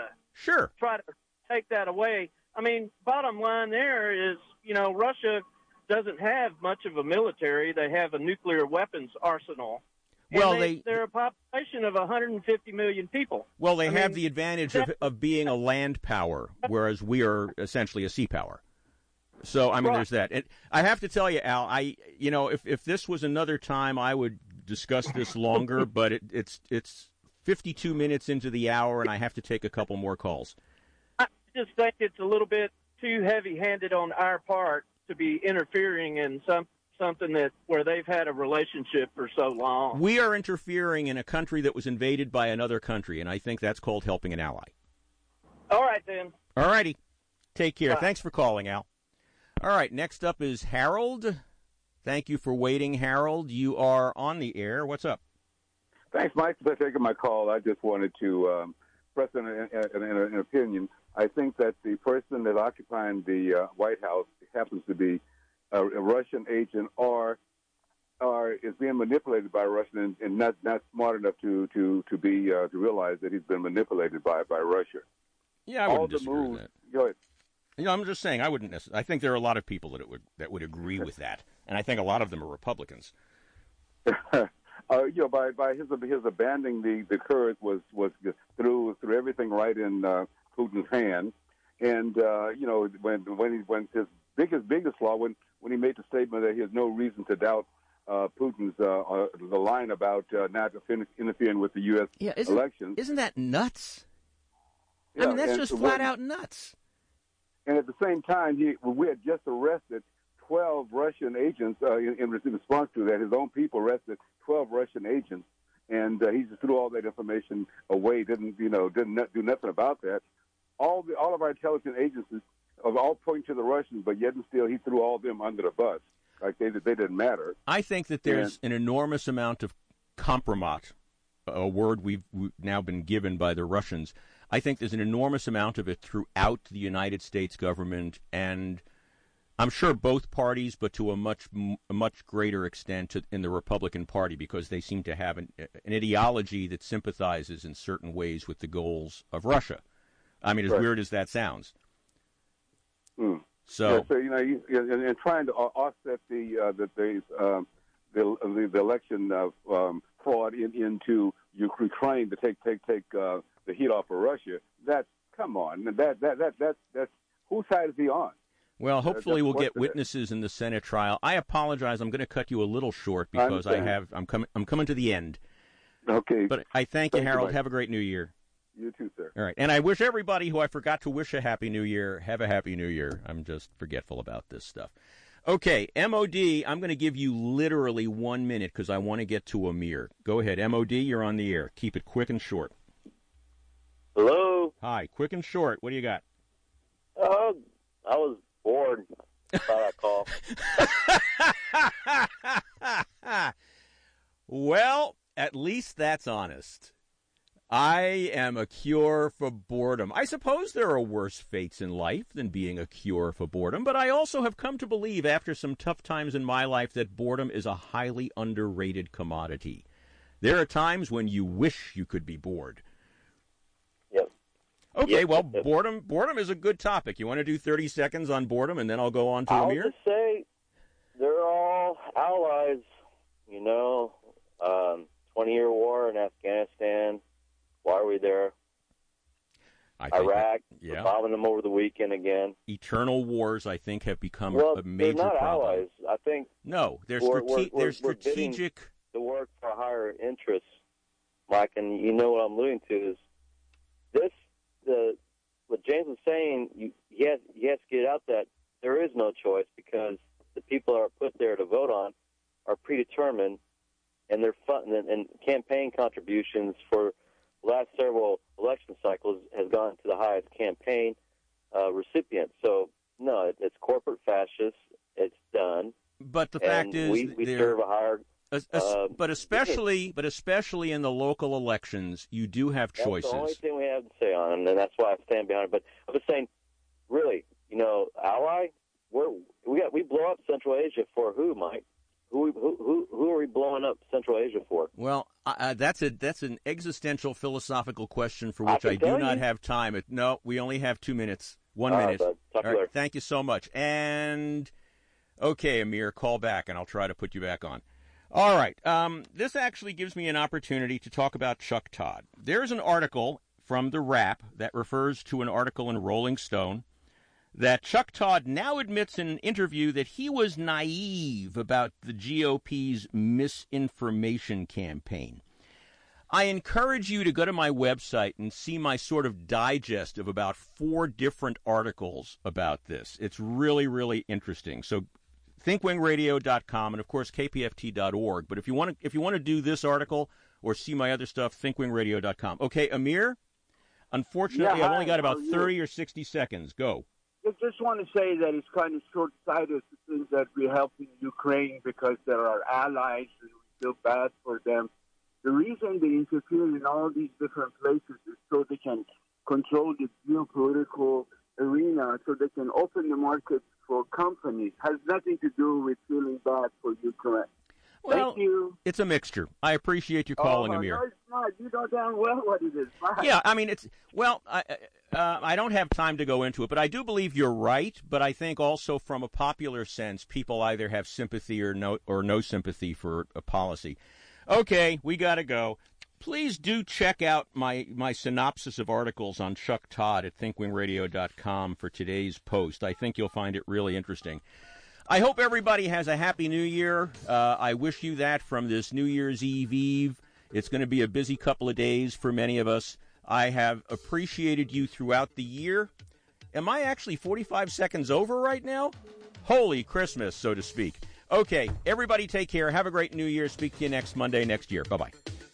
try to take that away. I mean, bottom line there is, Russia doesn't have much of a military. They have a nuclear weapons arsenal. Well, they're a population of 150 million people. Well, they have the advantage of being a land power, whereas we are essentially a sea power. So, I mean, there's that. And I have to tell you, Al, if this was another time, I would discuss this longer, but it's 52 minutes into the hour, and I have to take a couple more calls. I just think it's a little bit too heavy-handed on our part to be interfering in something where they've had a relationship for so long. We are interfering in a country that was invaded by another country, and I think that's called helping an ally. All right, then. All righty. Take care. Bye. Thanks for calling, Al. All right, next up is Harold. Thank you for waiting, Harold. You are on the air. What's up? Thanks, Mike, for taking my call. I just wanted to express an opinion. I think that the person that occupying the White House happens to be a Russian agent or is being manipulated by Russia and not smart enough to realize that he's been manipulated by Russia. Yeah, I wouldn't disagree with that. Go ahead. I'm just saying I wouldn't necessarily. I think there are a lot of people that would agree with that, and I think a lot of them are Republicans. By his abandoning the Kurds was through everything right in Putin's hand, and when his biggest flaw when he made the statement that he has no reason to doubt Putin's the line about not interfering with the U.S. elections. Isn't that nuts? Yeah, I mean, that's just flat out nuts. And at the same time, we had just arrested 12 Russian agents in response to that. His own people arrested 12 Russian agents, and he just threw all that information away. Didn't do nothing about that. All of our intelligence agencies are all pointing to the Russians, but yet and still he threw all of them under the bus, like they didn't matter. I think that there's an enormous amount of compromat, a word we've now been given by the Russians. I think there's an enormous amount of it throughout the United States government, and I'm sure both parties, but to a much greater extent in the Republican Party, because they seem to have an ideology that sympathizes in certain ways with the goals of Russia. I mean, as weird as that sounds. So and trying to offset the the election fraud into Ukraine to take the heat off of Russia. Come on. That's whose side is he on? Well, hopefully we'll get witnesses in the Senate trial. I apologize. I'm going to cut you a little short because I'm coming to the end. Okay. But I thank you, Harold. Have a great New Year. You too, sir. All right. And I wish everybody who I forgot to wish a Happy New Year, have a Happy New Year. I'm just forgetful about this stuff. Okay, MOD, I'm going to give you literally 1 minute because I want to get to Amir. Go ahead. MOD, you're on the air. Keep it quick and short. Hello? Hi, quick and short. What do you got? I was bored. Thought I'd call. Well, at least that's honest. I am a cure for boredom. I suppose there are worse fates in life than being a cure for boredom, but I also have come to believe after some tough times in my life that boredom is a highly underrated commodity. There are times when you wish you could be bored. Yep. Okay, yep, well, yep. Boredom is a good topic. You want to do 30 seconds on boredom, and then I'll go on to Amir? I'll just say they're all allies, 20-year war in Afghanistan. Why are we there? Iraq, we're bombing them over the weekend again. Eternal wars, I think, have become a major problem. They're not allies. I think no, they're strategic. To work for a higher interest, Mike, and you know what I'm alluding to is this. What James was saying, he has to get out that there is no choice because the people that are put there to vote on are predetermined, and their and campaign contributions for last several election cycles has gone to the highest campaign recipients. So, no, it's corporate fascist. It's done. But the fact is, we serve a higher. But especially in the local elections, you do have choices. That's the only thing we have to say on them, and that's why I stand behind it. But I'm just saying, really, ally. We blow up Central Asia for who, Mike? Who are we blowing up Central Asia for? Well, that's an existential philosophical question for which I do not have time. No, we only have 2 minutes. 1 minute. All right, thank you so much. And okay, Amir, call back, and I'll try to put you back on. All right. This actually gives me an opportunity to talk about Chuck Todd. There's an article from The Wrap that refers to an article in Rolling Stone that Chuck Todd now admits in an interview that he was naive about the GOP's misinformation campaign. I encourage you to go to my website and see my sort of digest of about 4 different articles about this. It's really, really interesting. So thinkwingradio.com and, of course, kpft.org. But if you want to do this article or see my other stuff, thinkwingradio.com. Okay, Amir, unfortunately, I've only got about 30 or 60 seconds. Go. I just want to say that it's kind of short-sighted to think that we're helping Ukraine because they're our allies and we feel bad for them. The reason they interfere in all these different places is so they can control the geopolitical arena, so they can open the markets for companies. It has nothing to do with feeling bad for Ukraine. Well, thank you. It's a mixture. I appreciate you calling, Amir. No, it's not. You know damn well what it is. Bye. Yeah, I mean, I don't have time to go into it, but I do believe you're right. But I think also from a popular sense, people either have sympathy or no sympathy for a policy. Okay, we got to go. Please do check out my synopsis of articles on Chuck Todd at thinkwingradio.com for today's post. I think you'll find it really interesting. I hope everybody has a happy New Year. I wish you that from this New Year's Eve. It's going to be a busy couple of days for many of us. I have appreciated you throughout the year. Am I actually 45 seconds over right now? Holy Christmas, so to speak. Okay, everybody take care. Have a great New Year. Speak to you next Monday next year. Bye-bye.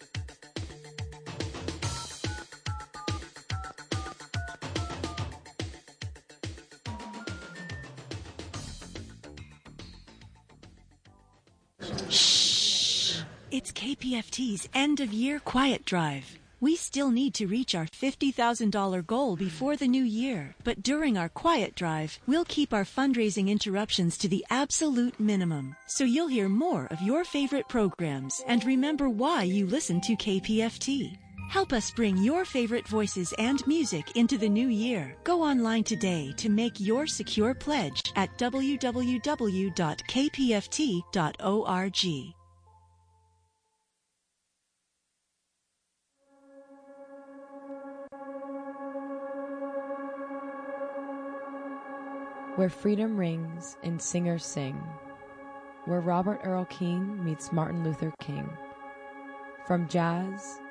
It's KPFT's end-of-year quiet drive. We still need to reach our $50,000 goal before the new year. But during our quiet drive, we'll keep our fundraising interruptions to the absolute minimum. So you'll hear more of your favorite programs and remember why you listen to KPFT. Help us bring your favorite voices and music into the new year. Go online today to make your secure pledge at www.kpft.org. where freedom rings and singers sing, where Robert Earl Keen meets Martin Luther King. From jazz,